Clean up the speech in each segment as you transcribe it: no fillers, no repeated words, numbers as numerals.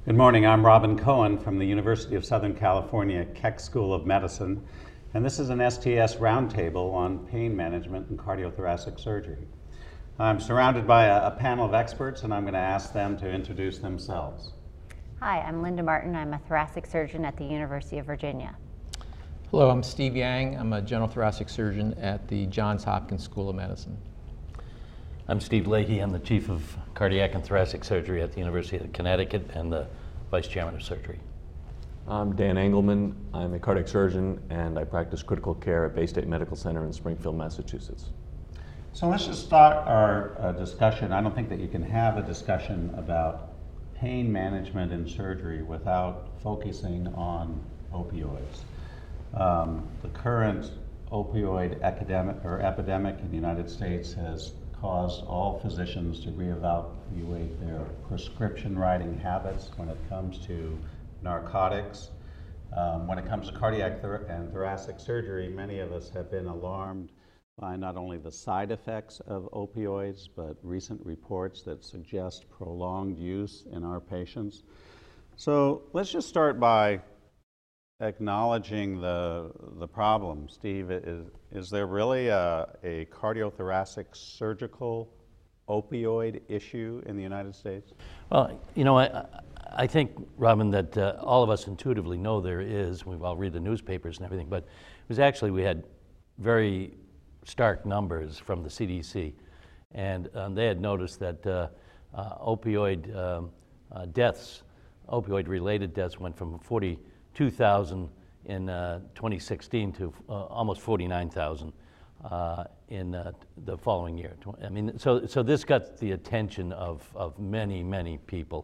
Good morning, I'm Robin Cohen from the University of Southern California Keck School of Medicine, and this is an STS roundtable on pain management and cardiothoracic surgery. I'm surrounded by a panel of experts, and I'm going to ask them to introduce themselves. Hi, I'm Linda Martin. I'm a thoracic surgeon at the University of Virginia. Hello, I'm Steve Yang. I'm a general thoracic surgeon at the Johns Hopkins School of Medicine. I'm Steve Leahy. I'm the Chief of Cardiac and Thoracic Surgery at the University of Connecticut and the Vice Chairman of Surgery. I'm Dan Engelman. I'm a cardiac surgeon and I practice critical care at Bay State Medical Center in Springfield, Massachusetts. So let's just start our discussion. I don't think that you can have a discussion about pain management in surgery without focusing on opioids. The current opioid epidemic in the United States has caused all physicians to reevaluate their prescription writing habits when it comes to narcotics. When it comes to cardiac and thoracic surgery, many of us have been alarmed by not only the side effects of opioids, but recent reports that suggest prolonged use in our patients. So let's just start by acknowledging the problem. Steve, is there really a cardiothoracic surgical opioid issue in the United States? Well, you know, I think, Robin, that all of us intuitively know there is. We've all read the newspapers and everything, but it was actually, we had very stark numbers from the CDC, and they had noticed that opioid deaths, opioid-related deaths went from 42,000 in 2016 to almost 49,000 in the following year. I mean, so this got the attention of many, many people,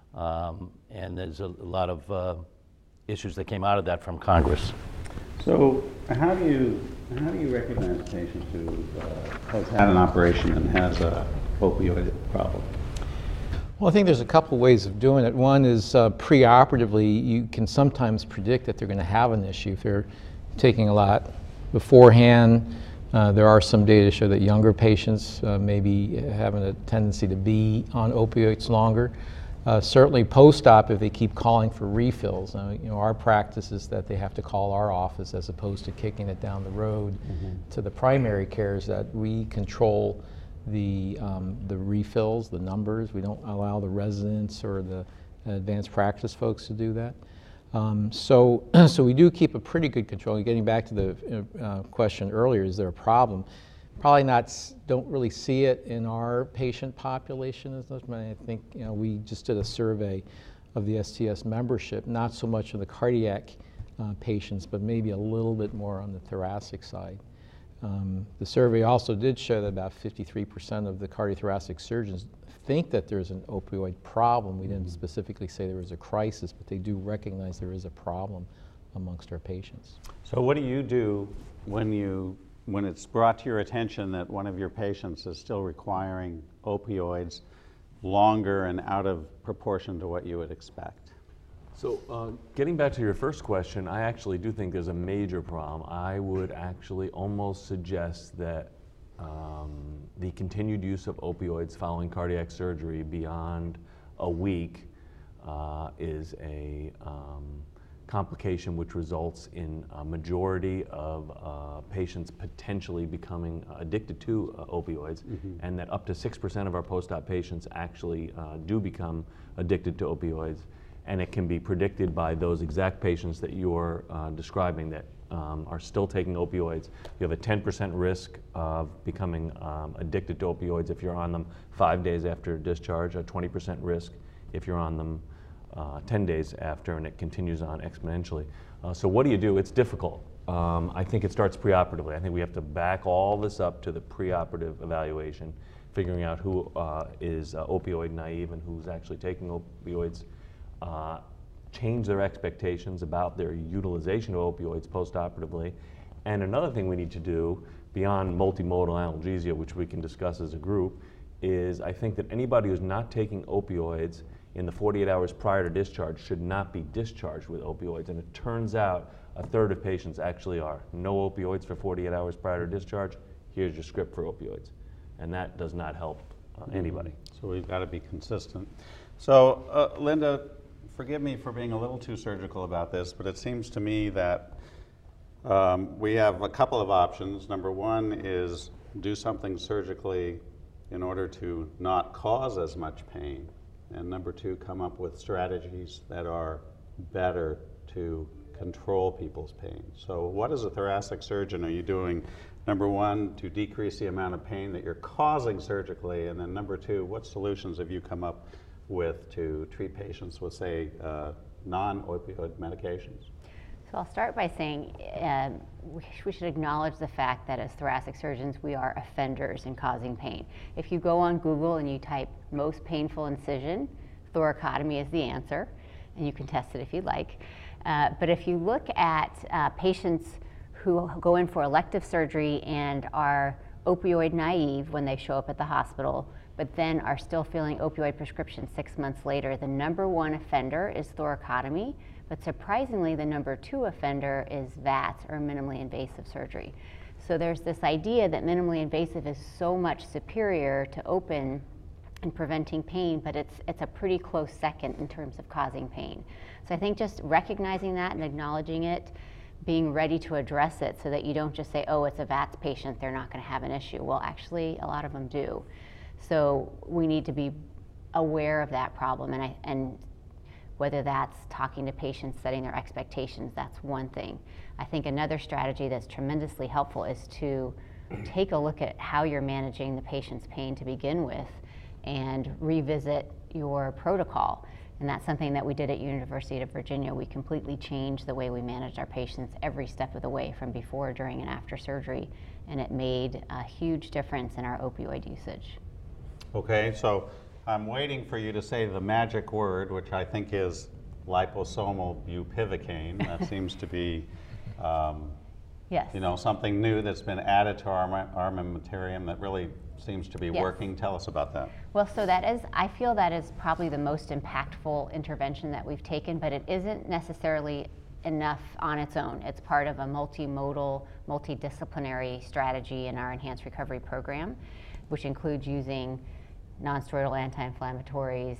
and there's a lot of issues that came out of that from Congress. So how do you recognize a patient who has had an operation and has a opioid problem? Well, I think there's a couple ways of doing it. One is preoperatively, you can sometimes predict that they're going to have an issue if they're taking a lot beforehand. There are some data to show that younger patients may be having a tendency to be on opioids longer. Certainly post-op, if they keep calling for refills. Our practice is that they have to call our office as opposed to kicking it down the road to the primary cares, that we control the refills, the numbers. We don't allow the residents or the advanced practice folks to do that. So we do keep a pretty good control. Getting back to the question earlier, is there a problem? Probably not, don't really see it in our patient population as much. I think we just did a survey of the STS membership, not so much of the cardiac patients, but maybe a little bit more on the thoracic side. The survey also did show that about 53% of the cardiothoracic surgeons think that there's an opioid problem. We didn't specifically say there was a crisis, but they do recognize there is a problem amongst our patients. So what do you do when it's brought to your attention that one of your patients is still requiring opioids longer and out of proportion to what you would expect? So getting back to your first question, I actually do think there's a major problem. I would actually almost suggest that the continued use of opioids following cardiac surgery beyond a week is a complication which results in a majority of patients potentially becoming addicted to opioids, and that up to 6% of our post-op patients actually do become addicted to opioids. And it can be predicted by those exact patients that you're describing that are still taking opioids. You have a 10% risk of becoming addicted to opioids if you're on them 5 days after discharge, a 20% risk if you're on them 10 days after, and it continues on exponentially. So what do you do? It's difficult. I think it starts preoperatively. I think we have to back all this up to the preoperative evaluation, figuring out who is opioid naive and who's actually taking opioids. Change their expectations about their utilization of opioids post-operatively. And another thing we need to do, beyond multimodal analgesia, which we can discuss as a group, is I think that anybody who's not taking opioids in the 48 hours prior to discharge should not be discharged with opioids. And it turns out a third of patients actually are. No opioids for 48 hours prior to discharge. Here's your script for opioids. And that does not help anybody. So we've got to be consistent. So Linda, forgive me for being a little too surgical about this, but it seems to me that we have a couple of options. Number one is do something surgically in order to not cause as much pain. And number two, come up with strategies that are better to control people's pain. So what as a thoracic surgeon are you doing, number one, to decrease the amount of pain that you're causing surgically, and then number two, what solutions have you come up with to treat patients with, say, non-opioid medications? So I'll start by saying we should acknowledge the fact that as thoracic surgeons, we are offenders in causing pain. If you go on Google and you type most painful incision, thoracotomy is the answer, and you can test it if you'd like. But if you look at patients who go in for elective surgery and are opioid naive when they show up at the hospital, but then are still filling opioid prescriptions 6 months later, the number one offender is thoracotomy. But surprisingly, the number two offender is VATS, or minimally invasive surgery. So there's this idea that minimally invasive is so much superior to open in preventing pain, but it's a pretty close second in terms of causing pain. So I think just recognizing that and acknowledging it, being ready to address it so that you don't just say, oh, it's a VATS patient, they're not going to have an issue. Well, actually, a lot of them do. So we need to be aware of that problem, and whether that's talking to patients, setting their expectations, that's one thing. I think another strategy that's tremendously helpful is to take a look at how you're managing the patient's pain to begin with and revisit your protocol. And that's something that we did at University of Virginia. We completely changed the way we managed our patients every step of the way, from before, during, and after surgery, and it made a huge difference in our opioid usage. Okay, so I'm waiting for you to say the magic word, which I think is liposomal bupivacaine. That seems to be, Yes. you know, something new that's been added to our armamentarium that really seems to be Yes. working. Tell us about that. Well, so I feel that is probably the most impactful intervention that we've taken, but it isn't necessarily enough on its own. It's part of a multimodal, multidisciplinary strategy in our enhanced recovery program, which includes using non-steroidal anti-inflammatories,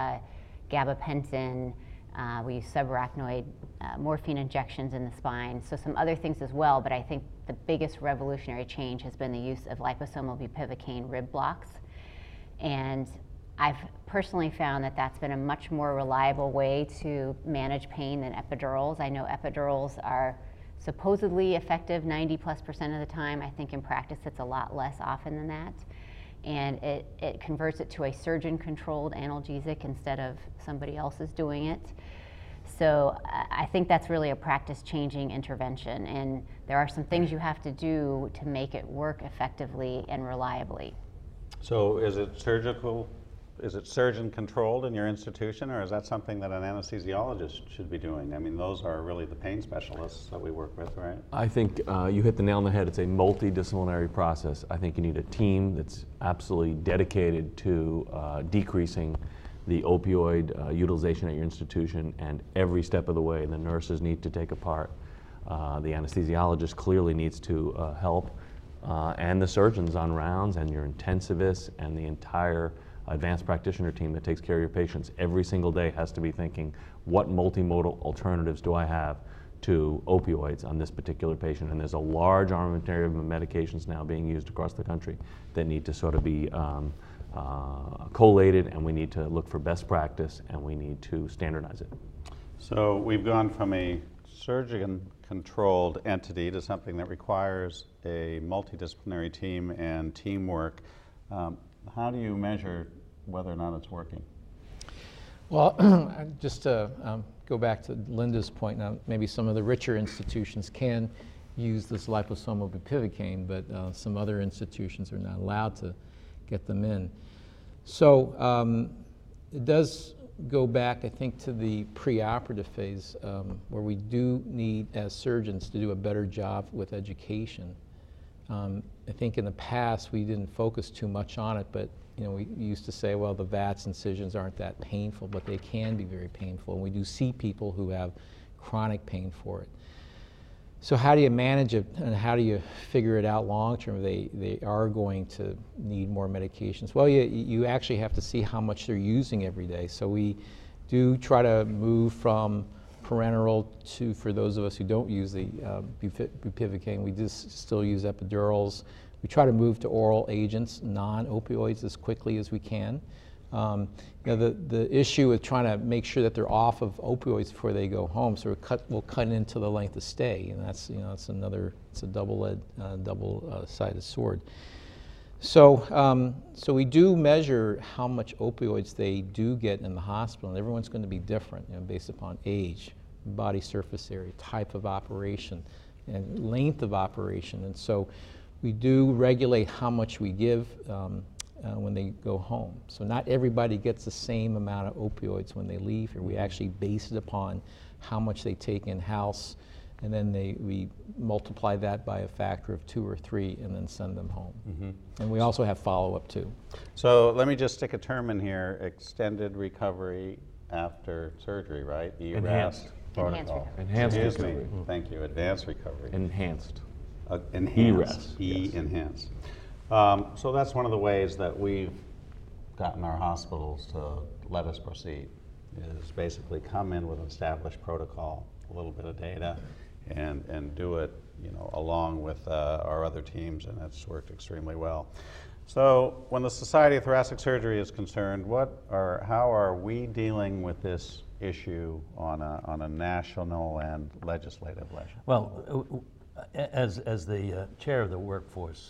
gabapentin, we use subarachnoid morphine injections in the spine, so some other things as well, but I think the biggest revolutionary change has been the use of liposomal bupivacaine rib blocks. And I've personally found that that's been a much more reliable way to manage pain than epidurals. I know epidurals are supposedly effective 90+% of the time. I think in practice it's a lot less often than that. And it converts it to a surgeon-controlled analgesic instead of somebody else's doing it. So I think that's really a practice-changing intervention, and there are some things you have to do to make it work effectively and reliably. So is it surgical? Is it surgeon-controlled in your institution, or is that something that an anesthesiologist should be doing? I mean, those are really the pain specialists that we work with, right? I think you hit the nail on the head. It's a multidisciplinary process. I think you need a team that's absolutely dedicated to decreasing the opioid utilization at your institution, and every step of the way the nurses need to take a part. The anesthesiologist clearly needs to help, and the surgeons on rounds, and your intensivists, and the entire advanced practitioner team that takes care of your patients every single day has to be thinking, what multimodal alternatives do I have to opioids on this particular patient? And there's a large armamentarium of medications now being used across the country that need to sort of be collated, and we need to look for best practice, and we need to standardize it. So we've gone from a surgeon-controlled entity to something that requires a multidisciplinary team and teamwork. How do you measure whether or not it's working? Well, just to go back to Linda's point, now maybe some of the richer institutions can use this liposomal bupivacaine, but some other institutions are not allowed to get them in. So it does go back, I think, to the preoperative phase, where we do need, as surgeons, to do a better job with education. I think in the past we didn't focus too much on it, but we used to say, well, the VATS incisions aren't that painful, but they can be very painful, and we do see people who have chronic pain for it. So how do you manage it, and how do you figure it out long term? They are going to need more medications. Well, you actually have to see how much they're using every day. So we do try to move from parenteral to, for those of us who don't use the bupivacaine, we just still use epidurals. We try to move to oral agents, non-opioids, as quickly as we can. You know, the issue with trying to make sure that they're off of opioids before they go home, so we'll cut into the length of stay, and that's, you know, it's a double-sided sword. So, so we do measure how much opioids they do get in the hospital, and everyone's going to be different, you know, based upon age, body surface area, type of operation, and length of operation. And so we do regulate how much we give when they go home. So not everybody gets the same amount of opioids when they leave here. We actually base it upon how much they take in-house, and then we multiply that by a factor of 2 or 3 and then send them home. Mm-hmm. And we also have follow-up too. So let me just stick a term in here, extended recovery after surgery, right? Enhanced. Protocol. Enhanced Excuse recovery. me. Thank you. Advanced recovery. Enhanced. Enhanced. Yes. Enhanced. So that's one of the ways that we've gotten our hospitals to let us proceed, is basically come in with an established protocol, a little bit of data, and do it, you know, along with our other teams, and it's worked extremely well. So when the Society of Thoracic Surgery is concerned, how are we dealing with this issue on a national and legislative level? Well, as the chair of the workforce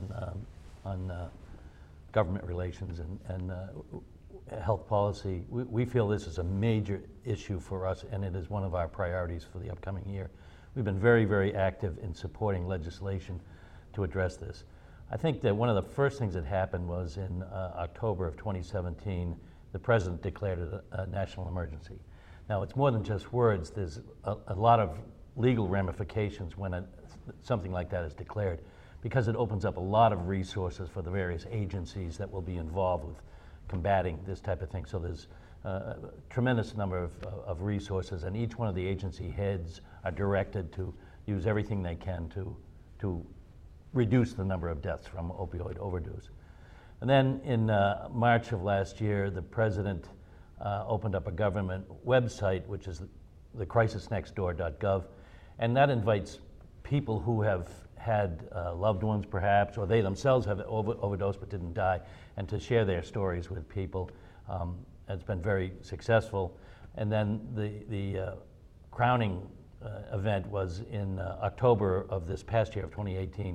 on government relations and health policy, we feel this is a major issue for us, and it is one of our priorities for the upcoming year. We've been very, very active in supporting legislation to address this. I think that one of the first things that happened was in October of 2017, the president declared it a national emergency. Now, it's more than just words. There's a lot of legal ramifications when something like that is declared, because it opens up a lot of resources for the various agencies that will be involved with combating this type of thing. So there's a tremendous number of resources, and each one of the agency heads are directed to use everything they can to reduce the number of deaths from opioid overdose. And then in March of last year, the president opened up a government website, which is the crisisnextdoor.gov, and that invites people who have had loved ones perhaps, or they themselves have overdosed but didn't die, and to share their stories with people. It's been very successful. And then the crowning event was in October of this past year of 2018.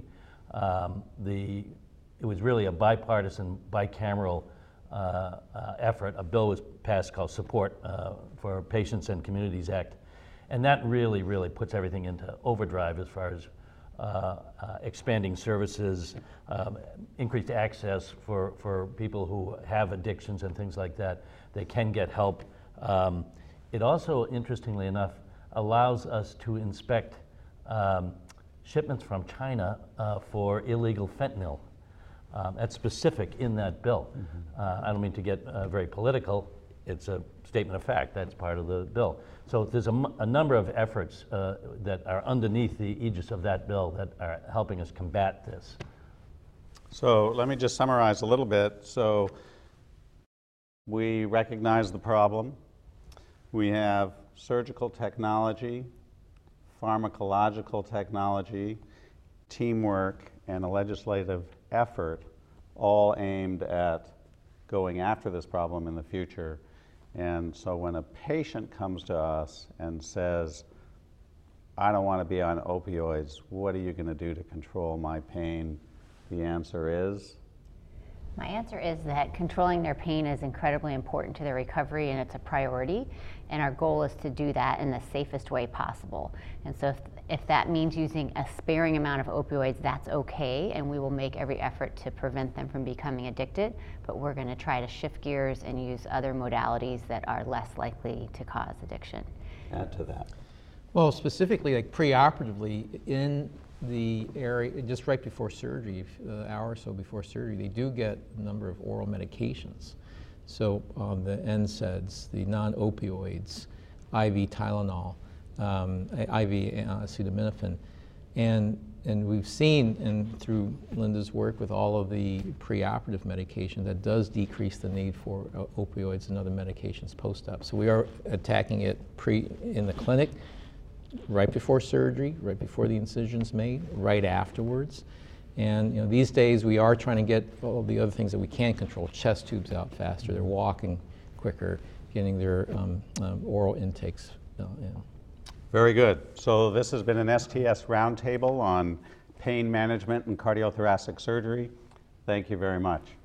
It was really a bipartisan, bicameral effort. A bill was passed called Support for Patients and Communities Act. And that really, really puts everything into overdrive as far as expanding services, increased access for people who have addictions and things like that. They can get help. It also, interestingly enough, allows us to inspect shipments from China for illegal fentanyl. That's specific in that bill. I don't mean to get very political. It's a statement of fact. That's part of the bill. So there's a number of efforts that are underneath the aegis of that bill that are helping us combat this. So let me just summarize a little bit. So we recognize the problem. We have surgical technology, pharmacological technology, teamwork, and a legislative effort, all aimed at going after this problem in the future. And so when a patient comes to us and says, I don't want to be on opioids, what are you going to do to control my pain? The answer is? My answer is that controlling their pain is incredibly important to their recovery, and it's a priority. And our goal is to do that in the safest way possible. And so if that means using a sparing amount of opioids, that's okay, and we will make every effort to prevent them from becoming addicted. But we're going to try to shift gears and use other modalities that are less likely to cause addiction. Add to that. Well, specifically, like preoperatively, in the area, just right before surgery, an hour or so before surgery, they do get a number of oral medications. So the NSAIDs, the non-opioids, IV Tylenol, IV acetaminophen. And and we've seen, and through Linda's work with all of the preoperative medication, that does decrease the need for opioids and other medications post-op. So we are attacking it in the clinic, right before surgery, right before the incision's made, right afterwards. And these days we are trying to get all the other things that we can control, chest tubes out faster, they're walking quicker, getting their oral intakes in. Very good. So this has been an STS roundtable on pain management and cardiothoracic surgery. Thank you very much.